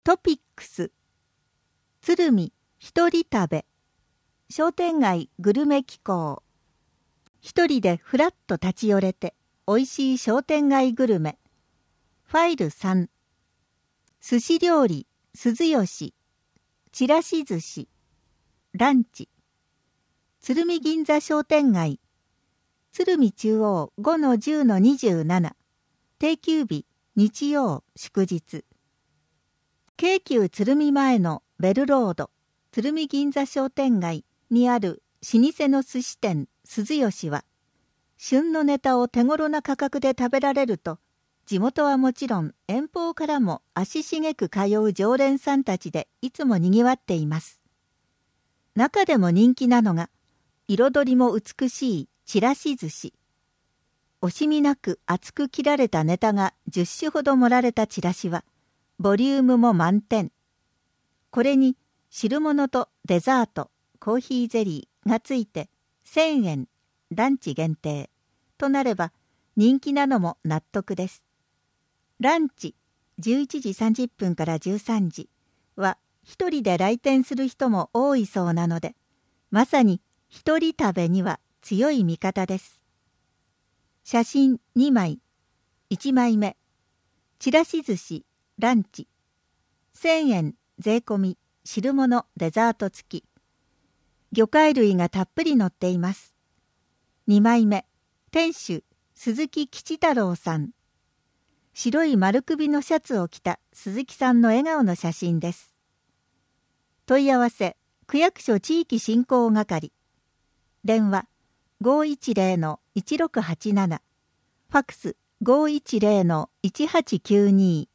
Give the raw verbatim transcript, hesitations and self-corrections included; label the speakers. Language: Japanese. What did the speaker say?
Speaker 1: トピックス、鶴見一人食べ、商店街グルメ機構。一人でふらっと立ち寄れておいしい商店街グルメ。ファイルさん、寿司料理鈴吉、ちらし寿司、ランチ。鶴見銀座商店街、鶴見中央 ごのじゅうのにじゅうなな、定休日日曜祝日。京急鶴見前のベルロード、鶴見銀座商店街にある老舗の寿司店鈴吉は、旬のネタを手頃な価格で食べられると、地元はもちろん遠方からも足しげく通う常連さんたちでいつもにぎわっています。中でも人気なのが、彩りも美しいちらし寿司。惜しみなく厚く切られたネタがじゅっ種ほど盛られたチラシは、ボリュームも満点。これに汁物とデザート、コーヒーゼリーがついてせんえん、ランチ限定となれば人気なのも納得です。ランチじゅういちじさんじゅっぷんからじゅうさんじは一人で来店する人も多いそうなので、まさに一人食べには強い味方です。写真にまい。いちまいめ、ちらし寿司ランチせんえん税込み汁物デザート付き。魚介類がたっぷり乗っています。にまいめ、店主鈴木吉太郎さん。白い丸首のシャツを着た鈴木さんの笑顔の写真です。問い合わせ区役所地域振興係。電話 ごいちぜろのいちろくはちなな、ファクス ごいちぜろのいちはちきゅうに。